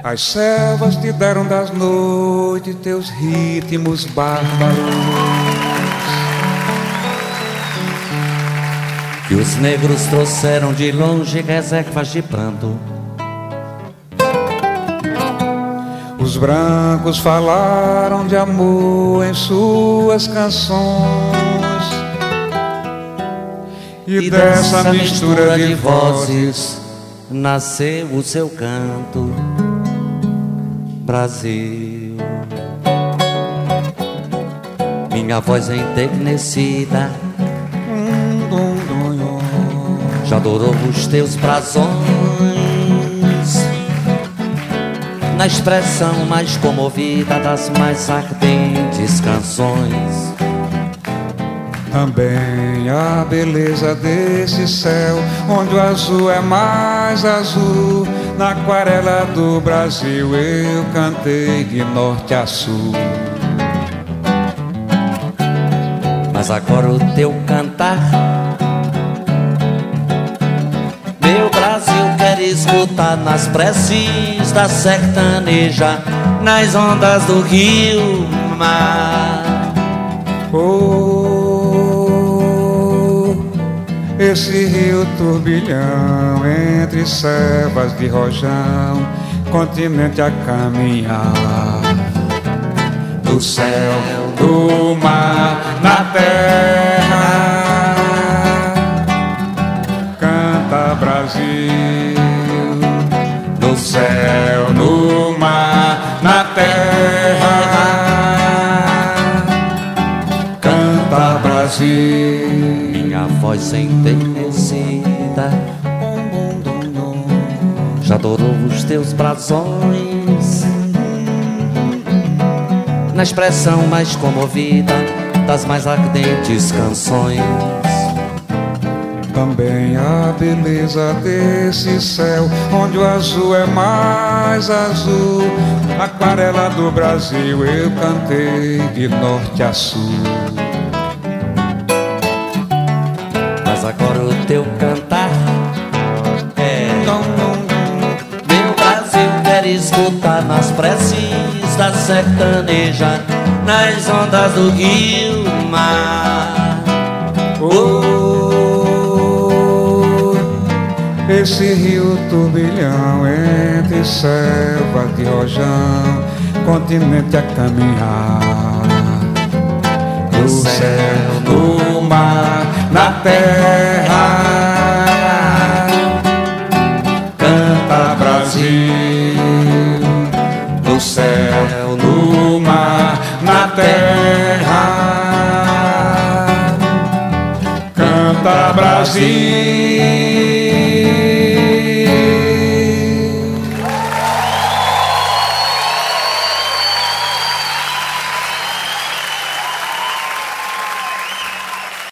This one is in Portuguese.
As selvas te deram das noites teus ritmos bárbaros, e os negros trouxeram de longe reservas de pranto. Os brancos falaram de amor em suas canções, e dessa mistura de vozes nasceu o seu canto, Brasil. Minha voz é enternecida já adorou os teus brasões, na expressão mais comovida das mais ardentes canções. Também a beleza desse céu, onde o azul é mais azul. Na aquarela do Brasil eu cantei de norte a sul. Mas agora o teu cantar, meu Brasil quer escutar nas preces da sertaneja, nas ondas do rio mar. Esse rio turbilhão entre servas de rojão, continente a caminhar, do céu, do mar, na terra. Canta Brasil, no céu, no mar, na terra. Canta Brasil. Minha voz enternecida já adorou os teus brasões, na expressão mais comovida das mais ardentes canções. Também a beleza desse céu, onde o azul é mais azul. Na aquarela do Brasil eu cantei de norte a sul. Mas agora o teu cantar é: meu Brasil quer escutar nas preces da sertaneja, nas ondas do rio mar. Esse rio turbilhão entre selvas de rojão, continente a caminhar, do céu, do mar, na terra. Canta Brasil, do céu, do mar, na terra. Canta Brasil.